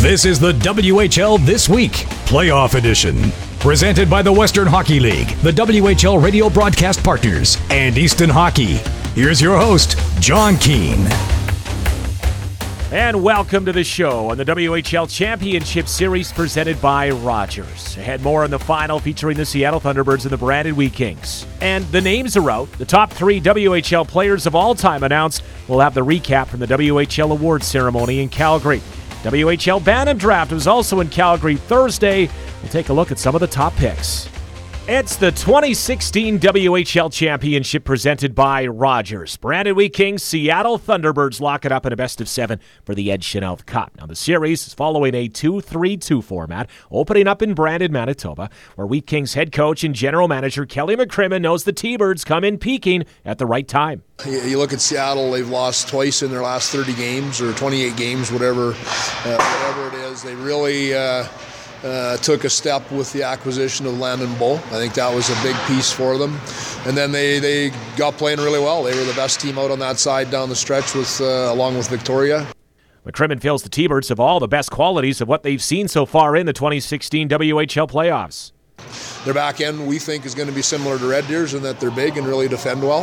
This is the WHL This Week, Playoff Edition. Presented by the Western Hockey League, the WHL radio broadcast partners, and Easton Hockey. Here's your host, John Keane. And welcome to the show on the WHL Championship Series presented by Rogers. Ahead more on the final featuring the Seattle Thunderbirds and the Brandon Wheat Kings. And the names are out. The top 3 WHL players of all time announced. We'll have the recap from the WHL awards ceremony in Calgary. WHL Bantam Draft was also in Calgary Thursday. We'll take a look at some of the top picks. It's the 2016 WHL Championship presented by Rogers. Brandon Wheat Kings, Seattle Thunderbirds lock it up in a best-of-7 for the Ed Chenault Cup. Now, the series is following a 2-3-2 format, opening up in Brandon, Manitoba, where Wheat Kings head coach and general manager Kelly McCrimmon knows the T-Birds come in peaking at the right time. You look at Seattle, they've lost twice in their last 30 games or 28 games, whatever it is. They really took a step with the acquisition of Landon Bull. I think that was a big piece for them. And then they got playing really well. They were the best team out on that side down the stretch with along with Victoria. McCrimmon feels the T-Birds have all the best qualities of what they've seen so far in the 2016 WHL playoffs. Their back end, we think, is going to be similar to Red Deer's in that they're big and really defend well.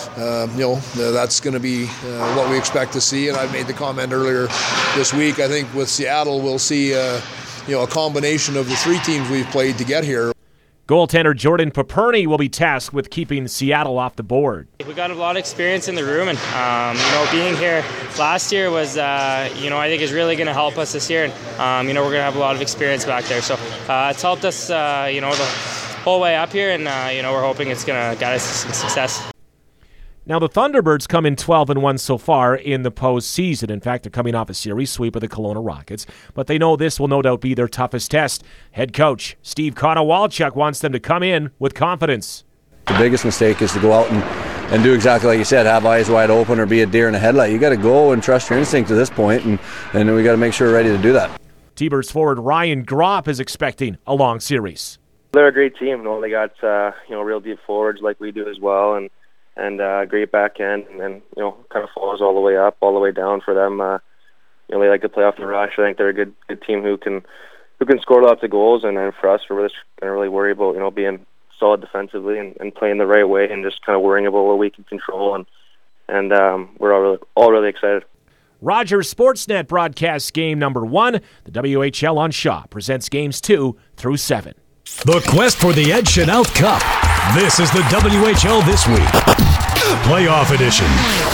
That's going to be what we expect to see. And I made the comment earlier this week. I think with Seattle, we'll see a combination of the 3 teams we've played to get here. Goaltender Jordan Paperny will be tasked with keeping Seattle off the board. We got a lot of experience in the room, and being here last year was, I think is really going to help us this year. And we're going to have a lot of experience back there, so it's helped us, the whole way up here, and we're hoping it's going to guide us to some success. Now, the Thunderbirds come in 12-1 so far in the postseason. In fact, they're coming off a series sweep of the Kelowna Rockets, but they know this will no doubt be their toughest test. Head coach Steve Konowalchuk wants them to come in with confidence. The biggest mistake is to go out and do exactly like you said, have eyes wide open or be a deer in a headlight. You got to go and trust your instinct to this point, and we got to make sure we're ready to do that. T-Birds forward Ryan Gropp is expecting a long series. They're a great team. They got real deep forwards like we do as well, and great back end, and kind of follows all the way up, all the way down for them. They like to play off the rush. I think they're a good team who can score lots of goals, and for us, we're just going to really worry about being solid defensively and playing the right way, and just kind of worrying about what we can control, and we're all really excited. Rogers Sportsnet broadcasts game number 1. The WHL on Shaw presents games 2 through 7. The quest for the Ed Chenault Cup. This is the WHL This Week, Playoff Edition.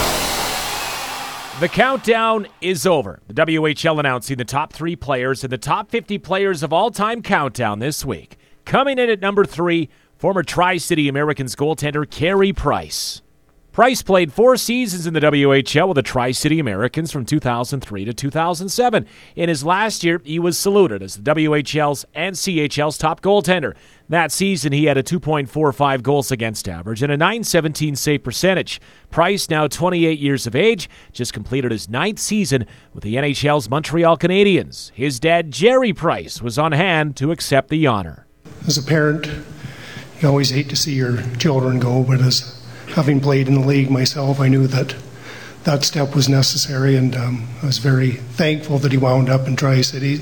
The countdown is over. The WHL announcing the top 3 players in the top 50 players of all-time countdown this week. Coming in at number 3, former Tri-City Americans goaltender Carey Price. Price played 4 seasons in the WHL with the Tri-City Americans from 2003 to 2007. In his last year, he was saluted as the WHL's and CHL's top goaltender. That season, he had a 2.45 goals against average and a .917 save percentage. Price, now 28 years of age, just completed his 9th season with the NHL's Montreal Canadiens. His dad, Jerry Price, was on hand to accept the honor. As a parent, you always hate to see your children go, but as having played in the league myself, I knew that step was necessary, and I was very thankful that he wound up in Tri-City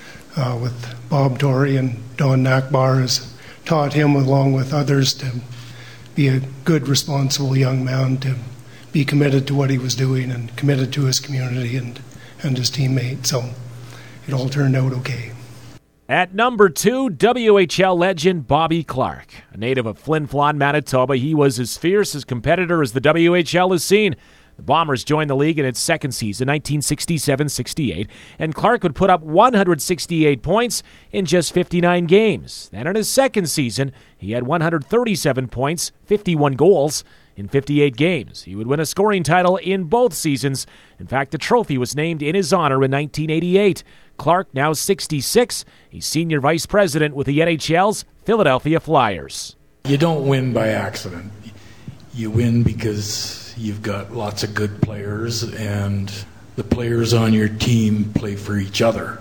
with Bob Torrey, and Don Nakbar has taught him, along with others, to be a good, responsible young man, to be committed to what he was doing and committed to his community and his teammates. So it all turned out okay. At number 2, WHL legend Bobby Clarke. A native of Flin Flon, Manitoba, he was as fierce a competitor as the WHL has seen. The Bombers joined the league in its second season, 1967-68, and Clarke would put up 168 points in just 59 games. Then in his second season, he had 137 points, 51 goals in 58 games. He would win a scoring title in both seasons. In fact, the trophy was named in his honor in 1988. Clarke, now 66, he's senior vice president with the NHL's Philadelphia Flyers. You don't win by accident. You win because you've got lots of good players, and the players on your team play for each other.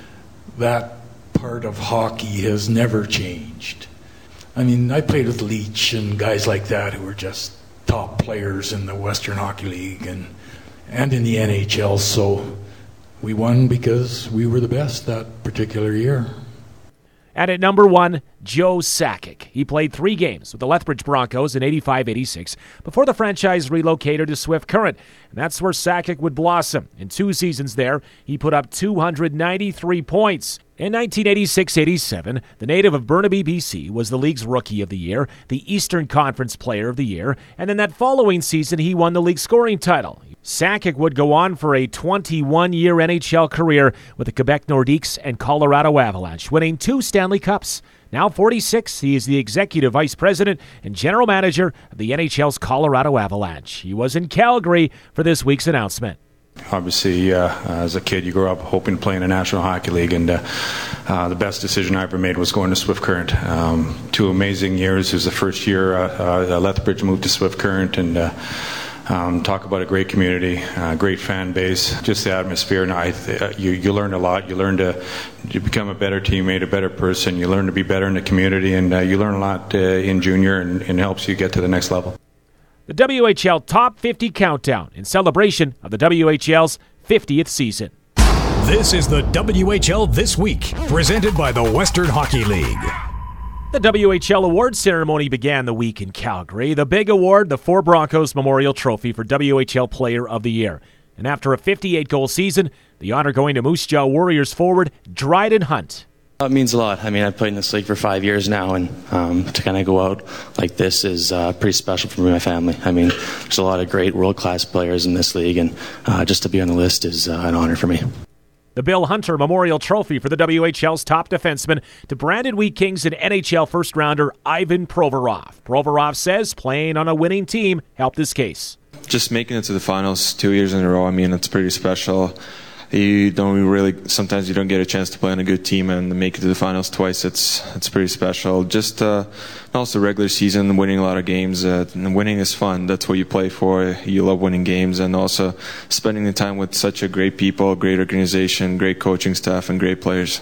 That part of hockey has never changed. I mean, I played with Leach and guys like that who were just top players in the Western Hockey League and in the NHL, so We won because we were the best that particular year. And at number 1, Joe Sakic. He played 3 games with the Lethbridge Broncos in 85-86 before the franchise relocated to Swift Current. And that's where Sakic would blossom. In 2 seasons there, he put up 293 points. In 1986-87, the native of Burnaby, BC, was the league's Rookie of the Year, the Eastern Conference Player of the Year, and then that following season he won the league scoring title. Sakic would go on for a 21-year NHL career with the Quebec Nordiques and Colorado Avalanche, winning 2 Stanley Cups. Now 46, he is the Executive Vice President and General Manager of the NHL's Colorado Avalanche. He was in Calgary for this week's announcement. Obviously, as a kid, you grow up hoping to play in the National Hockey League, and the best decision I ever made was going to Swift Current. 2 amazing years. It was the first year Lethbridge moved to Swift Current, and talk about a great community, great fan base, just the atmosphere. And you learn a lot. You learn to become a better teammate, a better person. You learn to be better in the community, and you learn a lot in junior, and it helps you get to the next level. The WHL Top 50 Countdown in celebration of the WHL's 50th season. This is the WHL This Week, presented by the Western Hockey League. The WHL award ceremony began the week in Calgary. The big award, the 4 Broncos Memorial Trophy for WHL Player of the Year. And after a 58-goal season, the honor going to Moose Jaw Warriors forward Dryden Hunt. It means a lot. I mean, I've played in this league for 5 years now, and to kind of go out like this is pretty special for me and my family. I mean, there's a lot of great world-class players in this league, and just to be on the list is an honor for me. The Bill Hunter Memorial Trophy for the WHL's top defenseman to Brandon Wheat Kings and NHL first-rounder Ivan Provorov. Provorov says playing on a winning team helped his case. Just making it to the finals 2 years in a row, I mean, it's pretty special. Sometimes you don't get a chance to play on a good team, and make it to the finals twice, it's pretty special. Just also regular season, winning a lot of games, and winning is fun. That's what you play for. You love winning games, and also spending the time with such a great people, great organization, great coaching staff, and great players.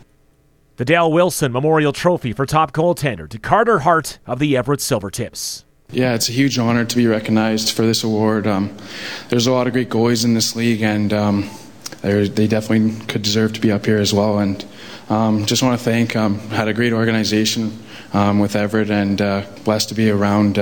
The Dale Wilson Memorial Trophy for top goaltender to Carter Hart of the Everett Silvertips. Yeah, it's a huge honor to be recognized for this award. There's a lot of great goalies in this league, and they definitely could deserve to be up here as well. And just want to thank, had a great organization with Everett, and blessed to be around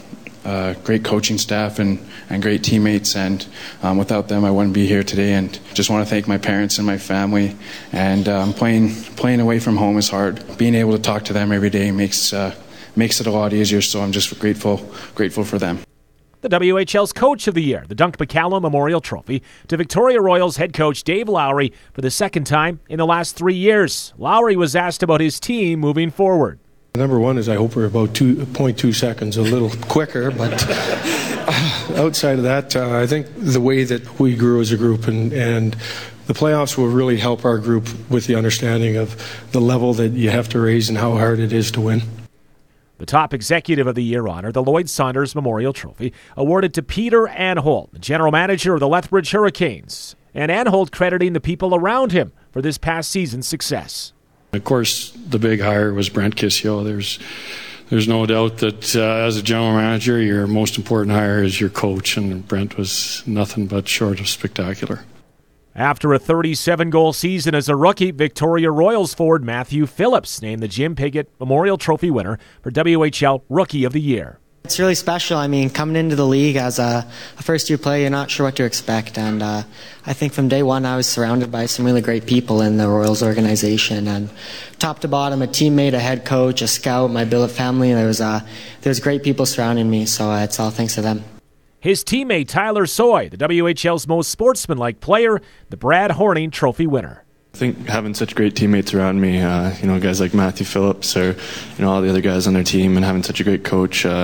great coaching staff and great teammates. And without them, I wouldn't be here today. And just want to thank my parents and my family. And playing away from home is hard. Being able to talk to them every day makes it a lot easier. So I'm just grateful for them. The WHL's Coach of the Year, the Dunk McCallum Memorial Trophy, to Victoria Royals head coach Dave Lowry for the second time in the last 3 years. Lowry was asked about his team moving forward. Number 1 is I hope we're about 2.2 seconds, a little quicker, but outside of that, I think the way that we grew as a group and the playoffs will really help our group with the understanding of the level that you have to raise and how hard it is to win. The top Executive of the Year honor, the Lloyd Saunders Memorial Trophy, awarded to Peter Anholt, the General Manager of the Lethbridge Hurricanes. And Anholt crediting the people around him for this past season's success. Of course, the big hire was Brent Kissio. There's no doubt that as a general manager, your most important hire is your coach, and Brent was nothing but short of spectacular. After a 37-goal season as a rookie, Victoria Royals forward Matthew Phillips named the Jim Piggott Memorial Trophy winner for WHL Rookie of the Year. It's really special. I mean, coming into the league as a first-year player, you're not sure what to expect. And I think from day one, I was surrounded by some really great people in the Royals organization. And top to bottom, a teammate, a head coach, a scout, my billet family, there's great people surrounding me. So it's all thanks to them. His teammate Tyler Soy, the WHL's most sportsmanlike player, the Brad Horning Trophy winner. I think having such great teammates around me, guys like Matthew Phillips or, all the other guys on their team, and having such a great coach, we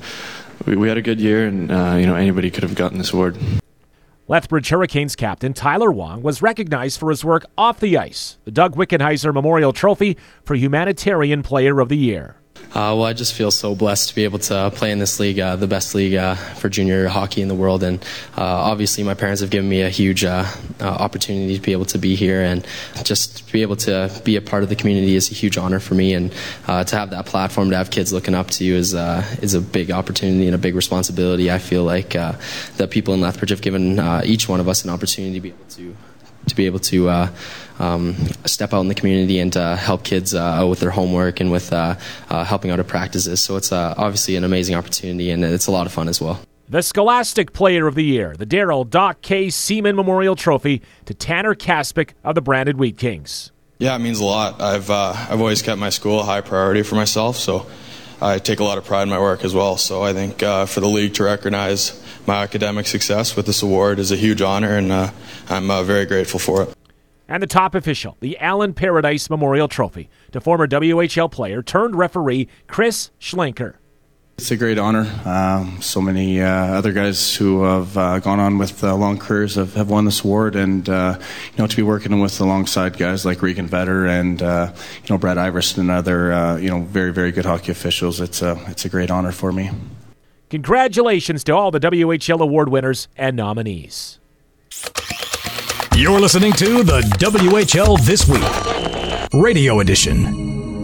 had a good year, and, anybody could have gotten this award. Lethbridge Hurricanes captain Tyler Wong was recognized for his work off the ice. The Doug Wickenheiser Memorial Trophy for Humanitarian Player of the Year. Well, I just feel so blessed to be able to play in this league, the best league for junior hockey in the world. And obviously my parents have given me a huge opportunity to be able to be here, and just to be able to be a part of the community is a huge honor for me. And to have that platform, to have kids looking up to you is a big opportunity and a big responsibility. I feel like the people in Lethbridge have given each one of us an opportunity to be able to to be able to step out in the community and help kids out with their homework and with helping out at practices. So it's obviously an amazing opportunity, and it's a lot of fun as well. The Scholastic Player of the Year, the Darryl Doc K. Seaman Memorial Trophy to Tanner Kaspick of the Brandon Wheat Kings. Yeah, it means a lot. I've always kept my school a high priority for myself, so I take a lot of pride in my work as well. So I think for the league to recognize my academic success with this award is a huge honor, and I'm very grateful for it. And the top official, the Allen Paradise Memorial Trophy to former WHL player turned referee Chris Schlenker. It's a great honor. So many other guys who have gone on with long careers have won this award, and to be working with alongside guys like Regan Vetter and Brad Iverson and other very, very good hockey officials, it's a great honor for me. Congratulations to all the WHL award winners and nominees. You're listening to the WHL This Week, Radio Edition.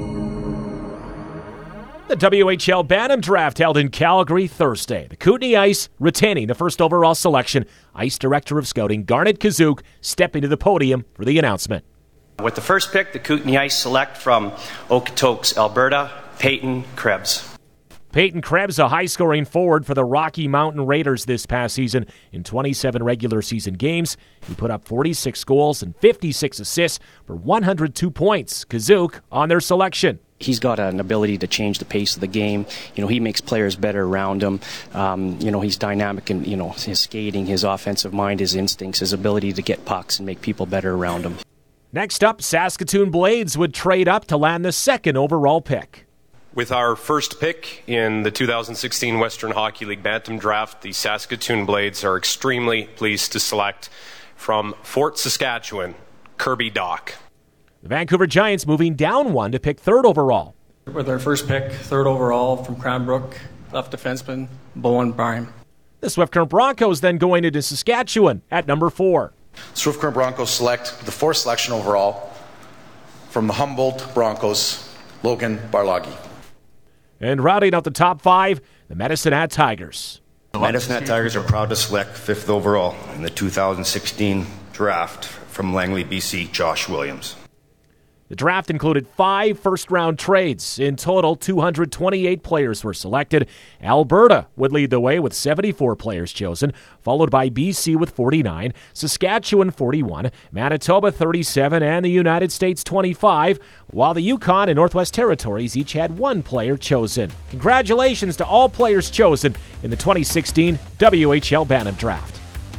The WHL Bantam Draft held in Calgary Thursday. The Kootenay Ice retaining the first overall selection. Ice Director of Scouting Garnet Kazook stepping to the podium for the announcement. With the first pick, the Kootenay Ice select from Okotoks, Alberta, Peyton Krebs. Peyton Krebs, a high-scoring forward for the Rocky Mountain Raiders this past season. In 27 regular season games, he put up 46 goals and 56 assists for 102 points. Kazook on their selection. He's got an ability to change the pace of the game. He makes players better around him. He's dynamic in, his skating, his offensive mind, his instincts, his ability to get pucks and make people better around him. Next up, Saskatoon Blades would trade up to land the second overall pick. With our first pick in the 2016 Western Hockey League Bantam Draft, the Saskatoon Blades are extremely pleased to select from Fort Saskatchewan, Kirby Dach. The Vancouver Giants moving down one to pick third overall. With our first pick, third overall from Cranbrook, left defenseman Bowen Bryan. The Swift Current Broncos then going into Saskatchewan at number 4. Swift Current Broncos select the fourth selection overall from the Humboldt Broncos, Logan Barlagi. And rounding out the top 5, the Medicine Hat Tigers. The Medicine Hat Tigers are proud to select 5th overall in the 2016 draft from Langley, BC, Josh Williams. The draft included 5 first-round trades. In total, 228 players were selected. Alberta would lead the way with 74 players chosen, followed by BC with 49, Saskatchewan 41, Manitoba 37, and the United States 25, while the Yukon and Northwest Territories each had 1 player chosen. Congratulations to all players chosen in the 2016 WHL Bantam Draft.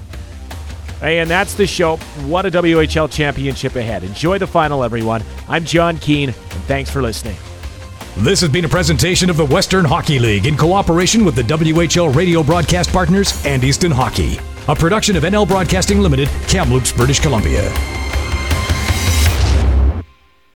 And that's the show. What a WHL championship ahead. Enjoy the final, everyone. I'm John Keane, and thanks for listening. This has been a presentation of the Western Hockey League in cooperation with the WHL radio broadcast partners and Easton Hockey. A production of NL Broadcasting Limited, Kamloops, British Columbia.